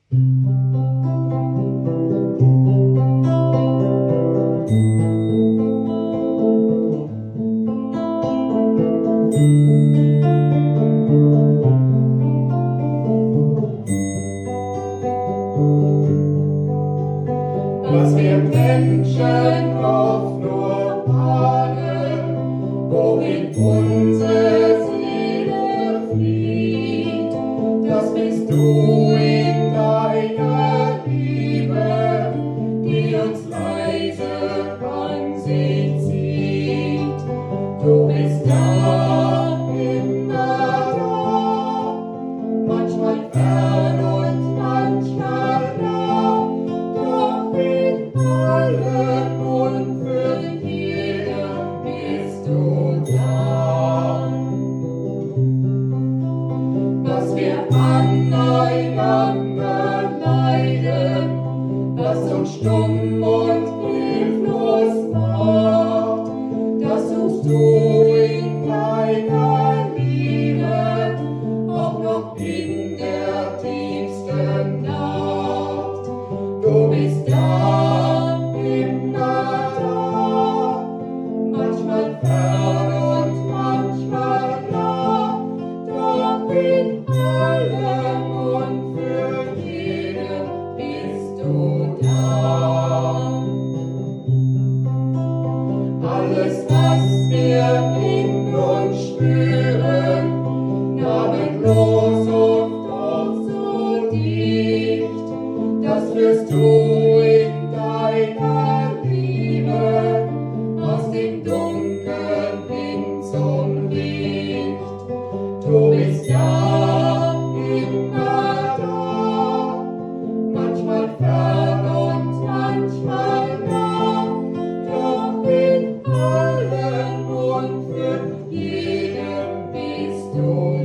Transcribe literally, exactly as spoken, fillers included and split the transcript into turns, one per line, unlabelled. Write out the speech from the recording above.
Was wir Menschen oft nur ahnen, wohin unsere Seele flieht, das bist du in deiner Liebe, die uns leise an sich zieht. Du bist da, immer da, manchmal fern und manchmal nah, doch in allem und für jeden bist du da. Was wir aneinander leiden, das uns stumm und hilflos macht, das suchst du in deiner Liebe, auch noch in der tiefsten Nacht. Du bist da, immer da, manchmal fern und manchmal nah, doch in allem und für jeden bist du da. Alles, was wir in uns spüren, namenlos und doch so dicht, das führst du in deiner Liebe aus dem Dunkeln hin zum Licht. Du bist da, immer da, manchmal fern und manchmal nah, doch in allem und für jeden bist du